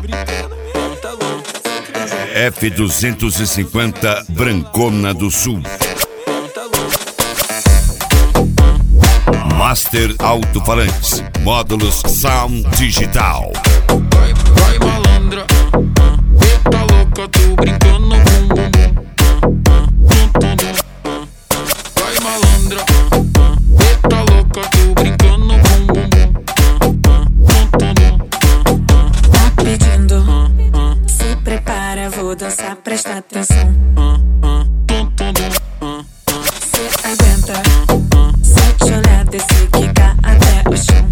F250 Brancona do Sul. Master Alto-Falantes, módulos Sound Digital. Vai malandra, eita louca, tô brincando bum bum bum. Vai malandra, eita louca, tô brincando bum bum bum. Tá pedindo, se prepara, vou dançar, presta atenção. Cê aguenta, só te olhar, descer, quicar até o chão.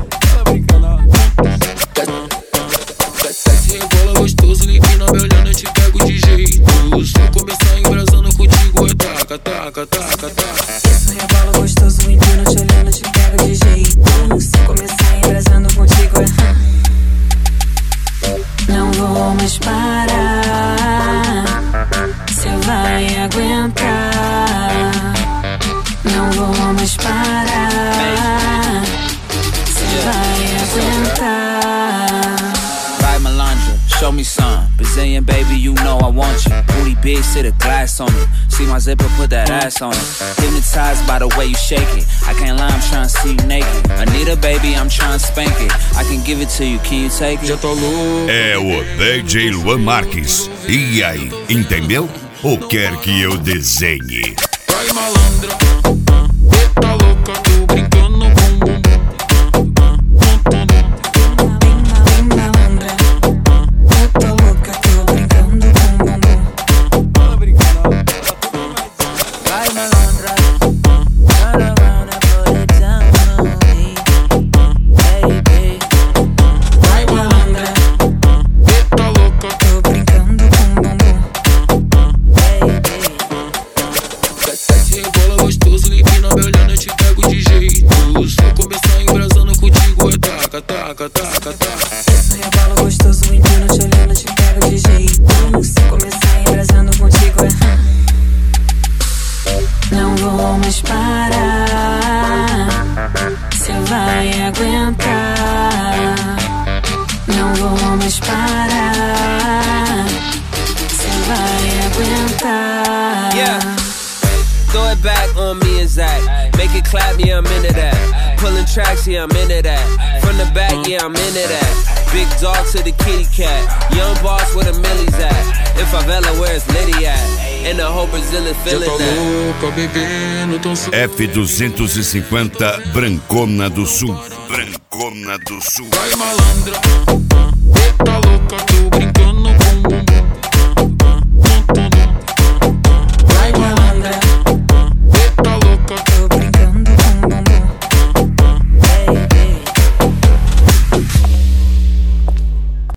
Desce, rebola gostoso, limpina, me olhando, eu te pego de jeito. Se eu começar embrasando contigo, é taca, taca, taca, taca. Isso, rebola gostoso, empino, te olhando, te pego de jeito. Se eu começar embrasando contigo, não vou mais parar. Cê vai aguentar. Não vou mais parar. Cê vai aguentar. Vai malandra, show me some. Brazilian baby, you know I want you. Booty big, sit a glass on it. See my zipper, put that ass on it. Hypnotized by the way you shake it. I can't lie, I'm trying to see you naked. Anita baby, I'm trying to spank it. I can give it to you, can you take it? Já tô louco. É o DJ Luan Marques. E aí, entendeu? Ou quer que eu desenhe? Vai malandra, eita louca, tô brincando bum bum bum. Bem malandra, eu tô louca, tô brincando bum bum bum. Vai malandra, turn around and put it down on me, baby. Vai malandra, Eita louca, tô brincando bum bum bum. Baby. desce, rebola gostoso, limpina, me olhando, eu te pego de jeito. Se eu começar embrasando contigo, é taca, taca, taca, taca. Isso, rebola gostoso, empino, te olhando, te pego de jeito. Se começar embrasando contigo, não vou mais parar. Cê vai aguentar. Não vou mais parar. Cê vai aguentar. Yeah. Throw it back on me and Zach. Make it clap, yeah, I'm into that. Pulling tracks, yeah, I'm into that. From the back, yeah, I'm into that. Big dog to the kitty cat. Young boss where the millies at. In favela, where's Liddy at? And the whole Brazil is Já feeling tô that. louca, bebendo, tão F250 Brancona do Sul. Brancona do Sul. Vai malandra, eita louca,